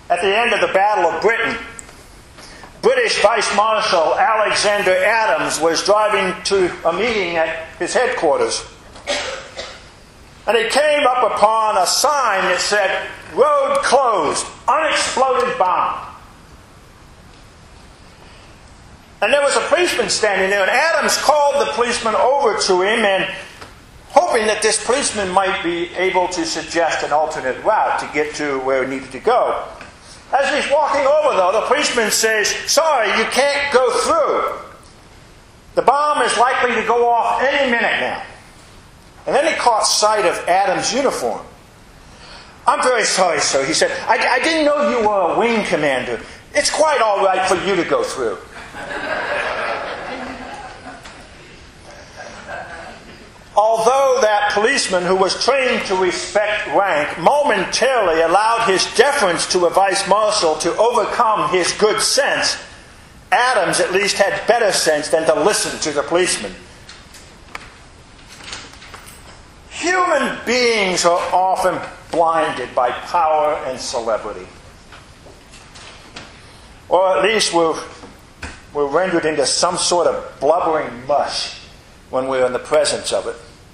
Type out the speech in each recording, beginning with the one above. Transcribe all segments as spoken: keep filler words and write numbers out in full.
at the end of the Battle of Britain, British Vice Marshal Alexander Adams was driving to a meeting at his headquarters. And he came up upon a sign that said, "Road closed, unexploded bomb." And there was a policeman standing there, and Adams called the policeman over to him, and hoping that this policeman might be able to suggest an alternate route to get to where he needed to go. As he's walking over, though, the policeman says, "Sorry, you can't go through. The bomb is likely to go off any minute now." And then he caught sight of Adams' uniform. "I'm very sorry, sir," he said. I, I didn't know you were a wing commander. It's quite all right for you to go through." Although that policeman, who was trained to respect rank, momentarily allowed his deference to a vice marshal to overcome his good sense, Adams at least had better sense than to listen to the policeman. Human beings are often blinded by power and celebrity. Or at least we're, we're rendered into some sort of blubbering mush when we're in the presence of it.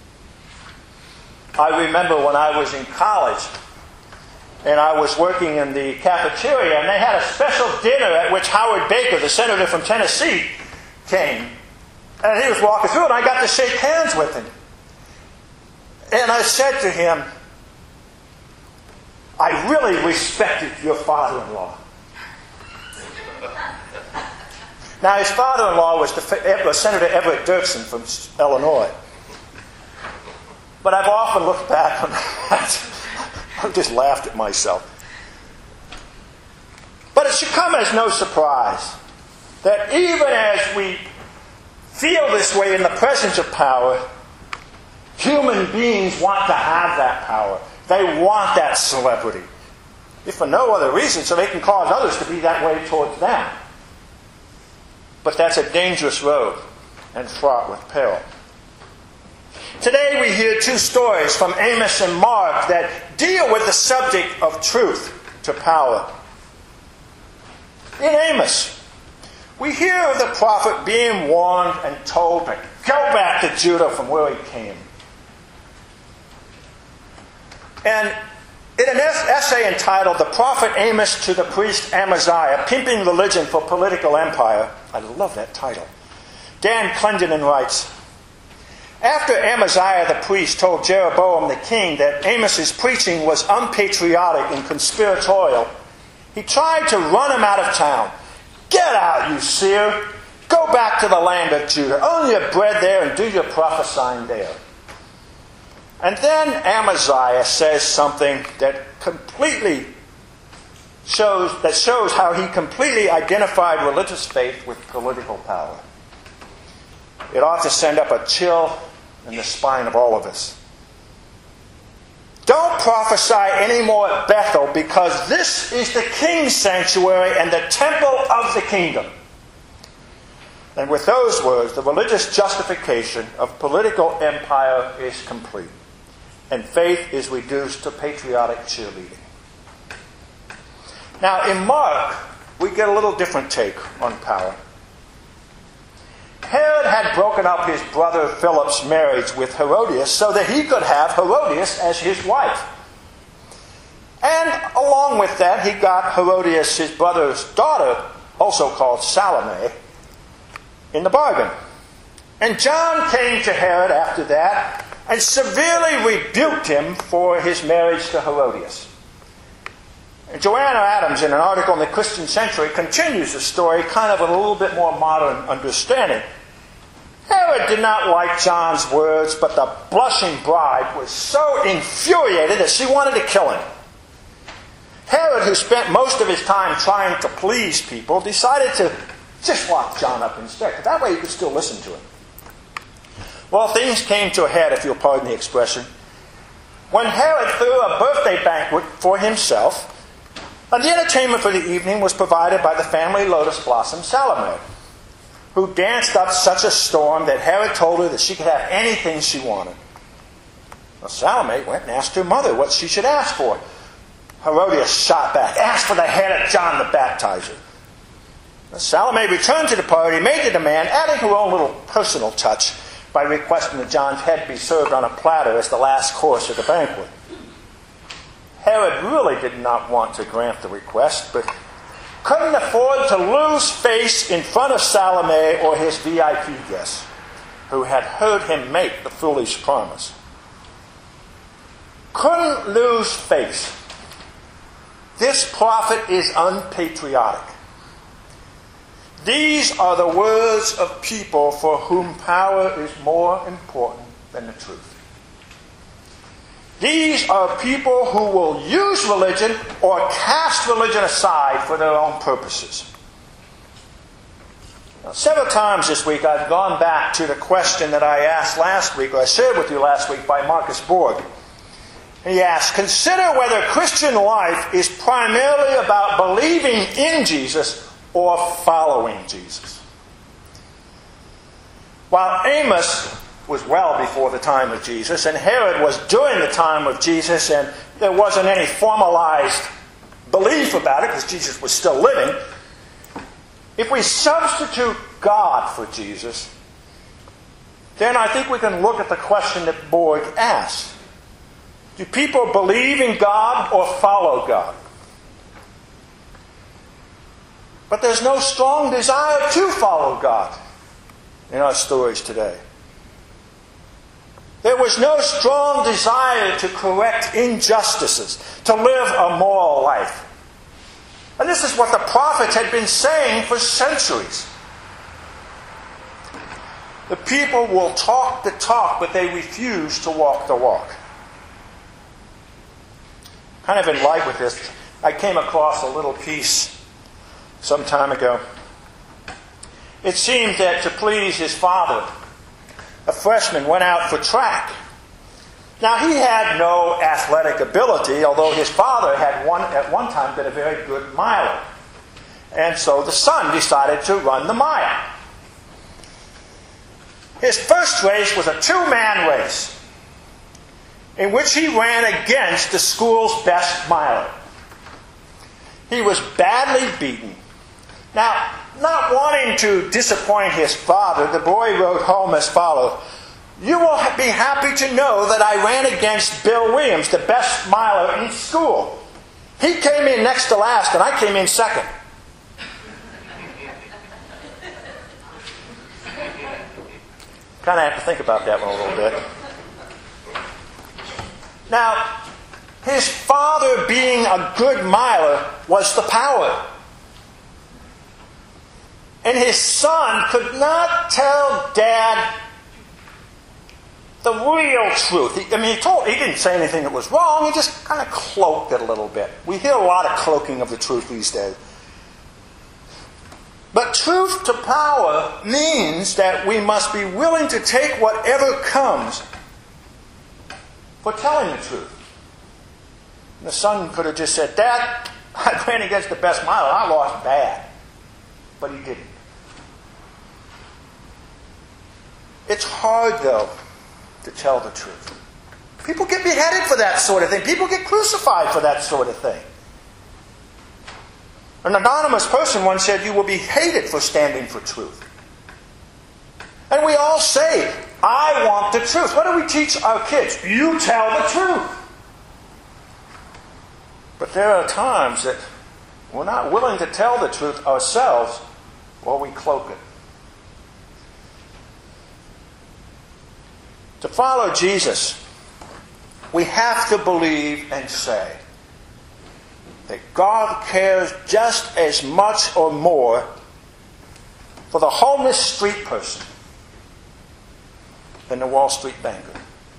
I remember when I was in college and I was working in the cafeteria, and they had a special dinner at which Howard Baker, the senator from Tennessee, came. And he was walking through, and I got to shake hands with him. And I said to him, "I really respected your father-in-law." Now, his father-in-law was, the, was Senator Everett Dirksen from Illinois. But I've often looked back on that. I've just laughed at myself. But it should come as no surprise that even as we feel this way in the presence of power, human beings want to have that power. They want that celebrity. If for no other reason, so they can cause others to be that way towards them. But that's a dangerous road and fraught with peril. Today we hear two stories from Amos and Mark that deal with the subject of truth to power. In Amos, we hear of the prophet being warned and told to go back to Judah from where he came. And in an essay entitled "The Prophet Amos to the Priest Amaziah, Pimping Religion for Political Empire," I love that title, Dan Clendenin writes, "After Amaziah the priest told Jeroboam the king that Amos's preaching was unpatriotic and conspiratorial, he tried to run him out of town. 'Get out, you seer! Go back to the land of Judah. Earn your bread there and do your prophesying there.' And then Amaziah says something that completely shows that shows how he completely identified religious faith with political power. It ought to send up a chill in the spine of all of us. Don't prophesy anymore at Bethel, because this is the king's sanctuary and the temple of the kingdom." And with those words, the religious justification of political empire is complete, and faith is reduced to patriotic cheerleading. Now, in Mark, we get a little different take on power. Herod had broken up his brother Philip's marriage with Herodias so that he could have Herodias as his wife. And along with that, he got Herodias, his brother's daughter, also called Salome, in the bargain. And John came to Herod after that and severely rebuked him for his marriage to Herodias. And Joanna Adams, in an article in the Christian Century, continues the story kind of with a little bit more modern understanding. Herod did not like John's words, but the blushing bride was so infuriated that she wanted to kill him. Herod, who spent most of his time trying to please people, decided to just lock John up instead. That way he could still listen to him. Well, things came to a head, if you'll pardon the expression, when Herod threw a birthday banquet for himself, and the entertainment for the evening was provided by the family lotus blossom Salome, who danced up such a storm that Herod told her that she could have anything she wanted. Well, Salome went and asked her mother what she should ask for. Herodias shot back, asked for the head of John the Baptizer. Salome returned to the party, made the demand, adding her own little personal touch by requesting that John's head be served on a platter as the last course of the banquet. Herod really did not want to grant the request, but couldn't afford to lose face in front of Salome or his V I P guests, who had heard him make the foolish promise. Couldn't lose face. This prophet is unpatriotic. These are the words of people for whom power is more important than the truth. These are people who will use religion or cast religion aside for their own purposes. Now, several times this week I've gone back to the question that I asked last week, or I shared with you last week by Marcus Borg. He asked, consider whether Christian life is primarily about believing in Jesus or following Jesus. While Amos was well before the time of Jesus, and Herod was during the time of Jesus, and there wasn't any formalized belief about it because Jesus was still living, if we substitute God for Jesus, then I think we can look at the question that Borg asked. Do people believe in God or follow God? But there's no strong desire to follow God in our stories today. There was no strong desire to correct injustices, to live a moral life. And this is what the prophets had been saying for centuries. The people will talk the talk, but they refuse to walk the walk. Kind of in light with this, I came across a little piece some time ago. It seemed that to please his father, a freshman went out for track. Now, he had no athletic ability, although his father had one, at one time been a very good miler. And so the son decided to run the mile. His first race was a two-man race in which he ran against the school's best miler. He was badly beaten. Now, not wanting to disappoint his father, the boy wrote home as follows, you will be happy to know that I ran against Bill Williams, the best miler in school. He came in next to last and I came in second. Kind of have to think about that one a little bit. Now, his father being a good miler was the power. And his son could not tell Dad the real truth. He, I mean, he told, he didn't say anything that was wrong. He just kind of cloaked it a little bit. We hear a lot of cloaking of the truth these days. But truth to power means that we must be willing to take whatever comes for telling the truth. And the son could have just said, Dad, I ran against the best miler. I lost bad. But he didn't. It's hard, though, to tell the truth. People get beheaded for that sort of thing. People get crucified for that sort of thing. An anonymous person once said, you will be hated for standing for truth. And we all say, I want the truth. What do we teach our kids? You tell the truth. But there are times that we're not willing to tell the truth ourselves, or we cloak it. To follow Jesus, we have to believe and say that God cares just as much or more for the homeless street person than the Wall Street banker.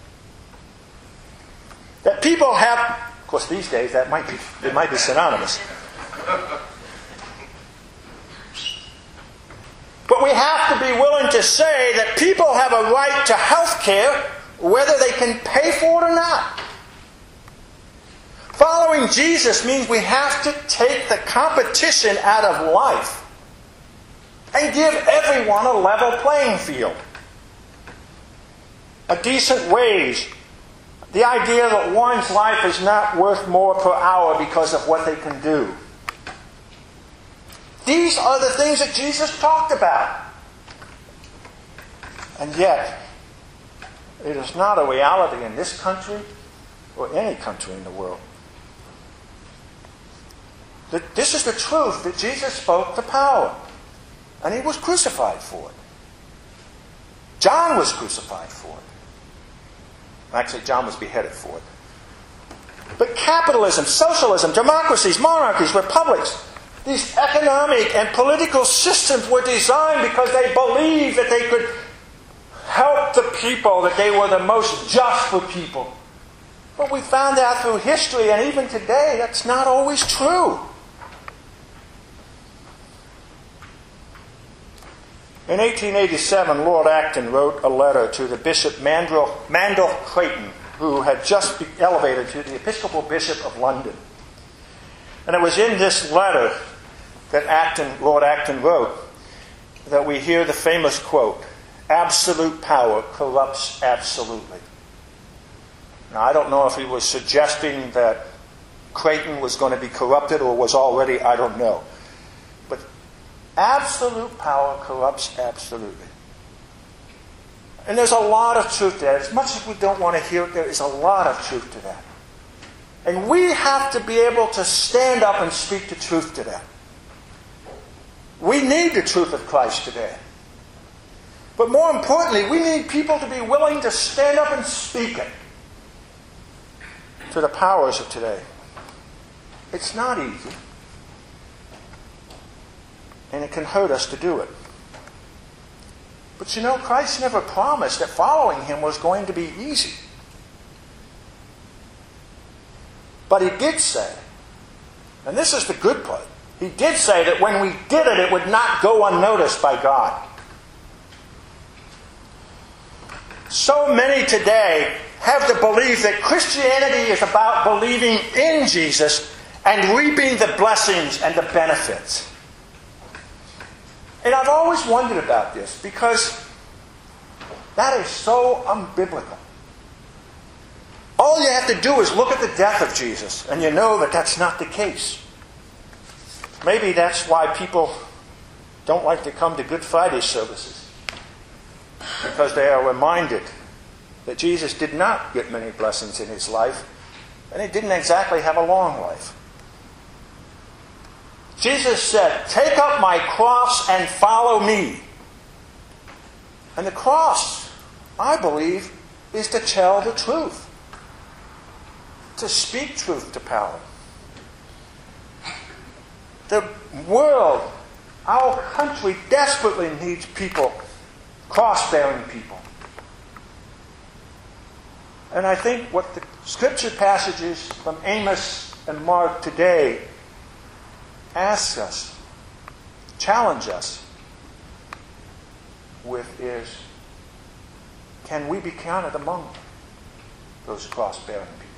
That people have, of course these days that might be, it might be synonymous. But we have to be willing to say that people have a right to health care whether they can pay for it or not. Following Jesus means we have to take the competition out of life and give everyone a level playing field. A decent wage, The idea that one's life is not worth more per hour because of what they can do. These are the things that Jesus talked about. And yet, it is not a reality in this country or any country in the world. That this is the truth that Jesus spoke to power. And he was crucified for it. John was crucified for it. Actually, John was beheaded for it. But capitalism, socialism, democracies, monarchies, republics, these economic and political systems were designed because they believed that they could help the people, that they were the most just for people. But we found out through history, and even today, that's not always true. In eighteen eighty-seven, Lord Acton wrote a letter to the Bishop Mandel, Mandel Creighton, who had just been elevated to the Episcopal Bishop of London. And it was in this letter that Acton, Lord Acton wrote that we hear the famous quote, "Absolute power corrupts absolutely." Now, I don't know if he was suggesting that Creighton was going to be corrupted or was already, I don't know. But absolute power corrupts absolutely. And there's a lot of truth to that. As much as we don't want to hear it, there is a lot of truth to that. And we have to be able to stand up and speak the truth to that. We need the truth of Christ today. But more importantly, we need people to be willing to stand up and speak it to the powers of today. It's not easy. And it can hurt us to do it. But you know, Christ never promised that following him was going to be easy. But he did say, and this is the good part, he did say that when we did it, it would not go unnoticed by God. So many today have the belief that Christianity is about believing in Jesus and reaping the blessings and the benefits. And I've always wondered about this because that is so unbiblical. All you have to do is look at the death of Jesus and you know that that's not the case. Maybe that's why people don't like to come to Good Friday services. Because they are reminded that Jesus did not get many blessings in his life and he didn't exactly have a long life. Jesus said, "Take up my cross and follow me." And the cross, I believe, is to tell the truth. To speak truth to power. The world, our country desperately needs people, cross-bearing people. And I think what the scripture passages from Amos and Mark today ask us, challenge us with is, can we be counted among those cross-bearing people?